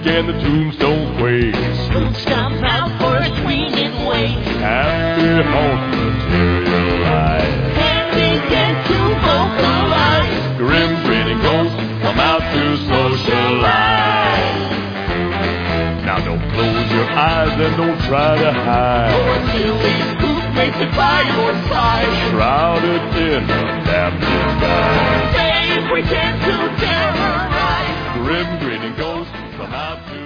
and the tombstone quakes. Spooks come out for a swinging wake. Happy haunts materialize. And begin to vocalize. Grim grinning ghosts come out to socialize. Now don't close your eyes and don't try to hide. For a silly spook waiting by your side. Shrouded in a damp disguise. They pretend to terrorize. Grim grinning ghosts come out to